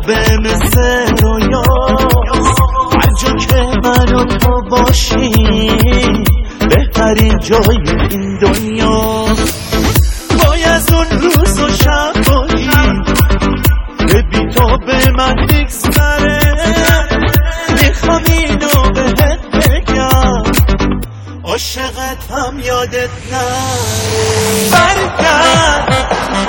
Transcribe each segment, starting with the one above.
خوبه مثل رویا، هر جا که من و تو باشیم بهترین جای این دنیا. وای از اون روز و شبایی که بی تو به من بگذره، میخوام اینو بهت بگم عاشقتم یادت نره. برگرد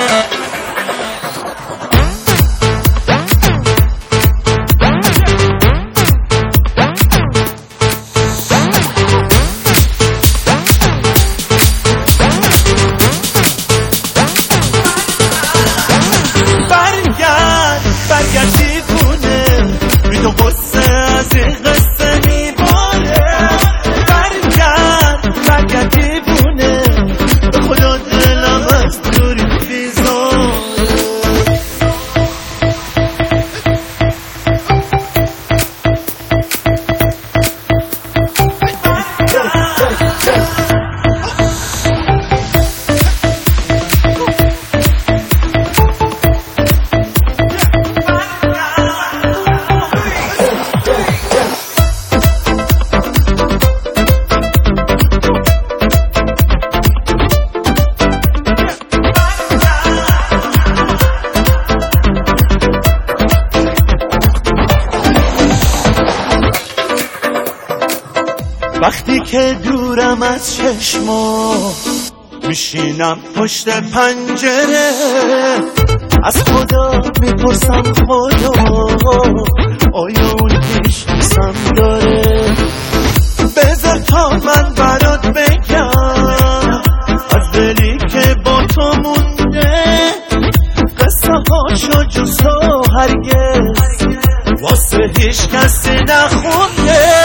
دیوونه، بی تو قصه از این قصه میباره. برگرد دیوونه، به خدا دلم از دوری بیزاره. وقتی که دورم از چشما میشینم پشت پنجره، از خدا میپرسم خدا آیا اون پیش نیستم داره. بذار تا من برات بگم از دلی که با تو مونده، قصه هاشو جز تو هرگز واسه هیچ کسی نخونده.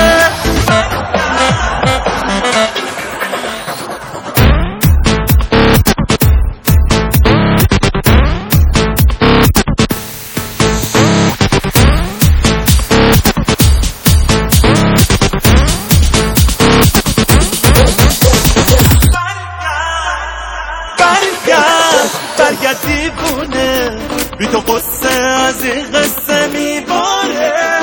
برگرد دیوونه، بی تو قصه از این قصه میباره.